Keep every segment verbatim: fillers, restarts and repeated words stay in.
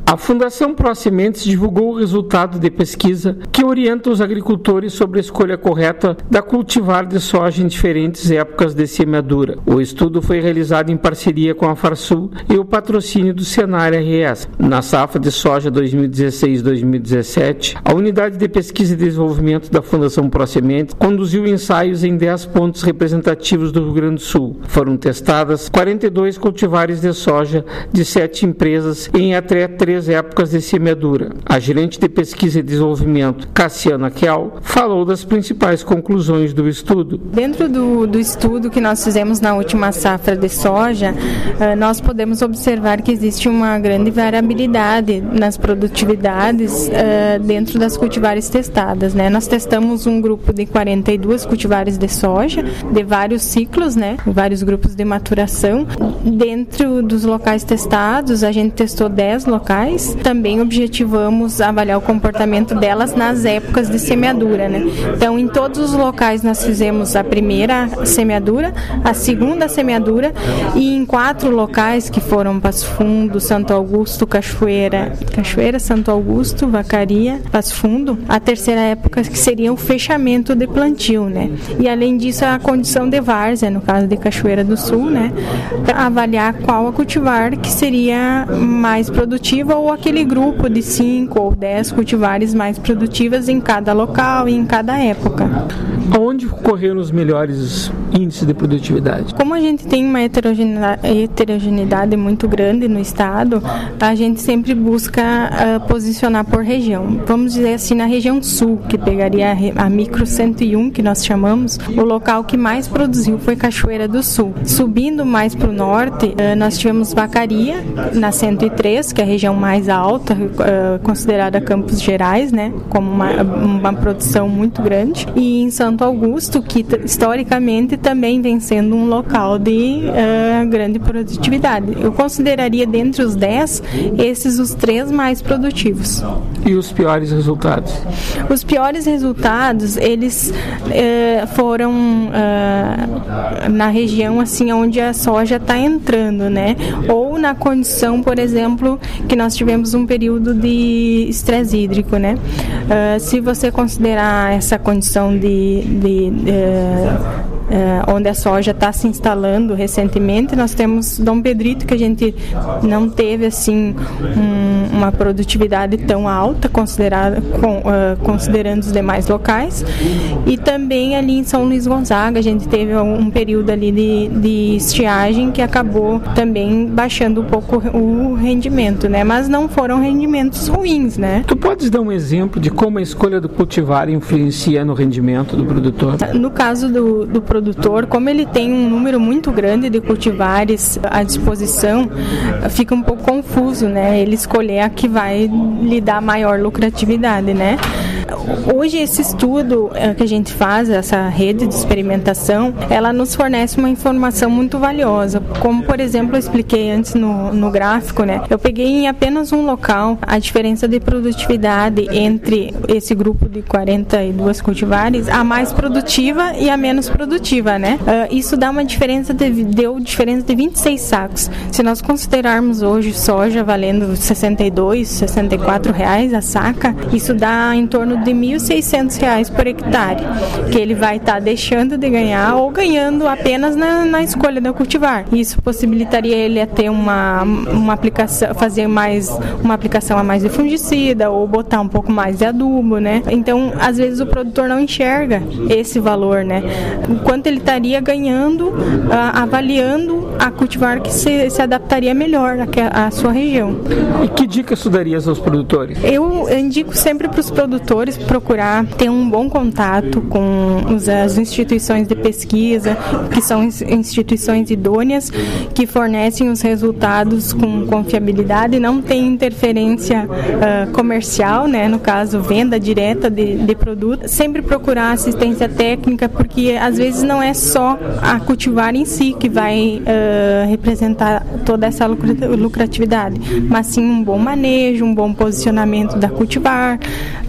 A Fundação ProSementes divulgou o resultado de pesquisa que orienta os agricultores sobre a escolha correta da cultivar de soja em diferentes épocas de semeadura. O estudo foi realizado em parceria com a Farsul e o patrocínio do Senar R S. Na safra de soja dois mil e dezesseis dois mil e dezessete, a Unidade de Pesquisa e Desenvolvimento da Fundação ProSementes conduziu ensaios em dez pontos representativos do Rio Grande do Sul. Foram testadas quarenta e dois cultivares de soja de sete empresas em até três épocas de semeadura. A gerente de Pesquisa e Desenvolvimento, Cassiana Kell, falou das principais conclusões do estudo. Dentro do, do estudo que nós fizemos na última safra de soja, nós podemos observar que existe uma grande variabilidade nas produtividades dentro das cultivares testadas, né? Nós testamos um grupo de quarenta e dois cultivares de soja, de vários ciclos, né? Vários grupos de maturação. Dentro dos locais testados, a gente testou dez locais. Também objetivamos avaliar o comportamento delas nas épocas de semeadura, né? Então, em todos os locais nós fizemos a primeira semeadura, a segunda semeadura, e em quatro locais que foram Passo Fundo, Santo Augusto, Cachoeira, Cachoeira, Santo Augusto, Vacaria, Passo Fundo, a terceira época que seria o fechamento de plantio, né? E além disso, a condição de várzea, no caso de Cachoeira do Sul, né? Para avaliar qual a cultivar que seria mais produtiva, ou aquele grupo de cinco ou dez cultivares mais produtivas em cada local e em cada época. Aonde ocorreram os melhores índices de produtividade? Como a gente tem uma heterogeneidade, heterogeneidade muito grande no estado, a gente sempre busca uh, posicionar por região. Vamos dizer assim, na região sul, que pegaria a, a micro cento e um, que nós chamamos, o local que mais produziu foi Cachoeira do Sul. Subindo mais para o norte, uh, nós tivemos Vacaria, na cento e três, que é a região mais alta, uh, considerada Campos Gerais, né, como uma, uma produção muito grande, e em Santo Augusto, que t- historicamente também vem sendo um local de uh, grande produtividade. Eu consideraria dentre os dez, esses os três mais produtivos. E os piores resultados? Os piores resultados, eles uh, foram uh, na região assim onde a soja está entrando, né? Ou na condição, por exemplo, que nós tivemos um período de estresse hídrico, né? Uh, se você considerar essa condição de, de, de uh, Uh, onde a soja está se instalando recentemente, nós temos Dom Pedrito, que a gente não teve assim um, uma produtividade tão alta considerada, com, uh, considerando os demais locais, e também ali em São Luís Gonzaga a gente teve um, um período ali de, de estiagem que acabou também baixando um pouco o rendimento, né? Mas não foram rendimentos ruins, né? Tu podes dar um exemplo de como a escolha do cultivar influencia no rendimento do produtor? No caso do, do produtor, como ele tem um número muito grande de cultivares à disposição, fica um pouco confuso, né? Ele escolher a que vai lhe dar maior lucratividade, né? Hoje esse estudo que a gente faz, essa rede de experimentação, ela nos fornece uma informação muito valiosa, como por exemplo eu expliquei antes no, no gráfico, né? Eu peguei em apenas um local a diferença de produtividade entre esse grupo de quarenta e dois cultivares, a mais produtiva e a menos produtiva, né? Uh, isso dá uma diferença de, deu diferença de vinte e seis sacos. Se nós considerarmos hoje soja valendo sessenta e dois, sessenta e quatro reais a saca, isso dá em torno de mil e seiscentos reais por hectare, que ele vai estar tá deixando de ganhar ou ganhando apenas na, na escolha do cultivar. Isso possibilitaria ele a ter uma, uma aplicação, fazer mais uma aplicação a mais de fungicida ou botar um pouco mais de adubo, né? Então, às vezes o produtor não enxerga esse valor, né? Quanto ele estaria ganhando, ah, avaliando a cultivar que se, se adaptaria melhor à, à sua região. E que dicas tu darias aos produtores? Eu indico sempre para os produtores procurar ter um bom contato com as instituições de pesquisa, que são instituições idôneas, que fornecem os resultados com confiabilidade, não tem interferência uh, comercial, né, no caso, venda direta de, de produto. Sempre procurar assistência técnica, porque às vezes não é só a cultivar em si que vai uh, representar toda essa lucratividade, mas sim um bom manejo, um bom posicionamento da cultivar, uh,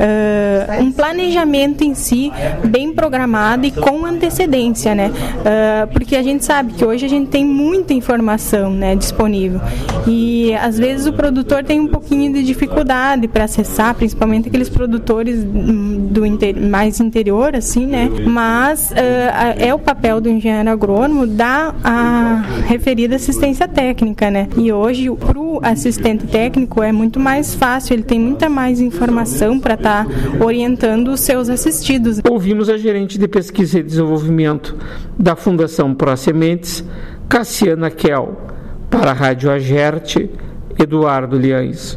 uh, um planejamento em si bem programado e com antecedência, né? Uh, porque a gente sabe que hoje a gente tem muita informação, né, disponível, e às vezes o produtor tem um pouquinho de dificuldade para acessar, principalmente aqueles produtores do inter, mais interior, assim, né? Mas uh, é o papel do engenheiro agrônomo dar a referida assistência técnica, né? E hoje para o assistente técnico é muito mais fácil, ele tem muita mais informação para estar tá orientando os seus assistidos. Ouvimos a gerente de pesquisa e desenvolvimento da Fundação ProSementes, Cassiana Kell. Para a Rádio Agerte, Eduardo Liães.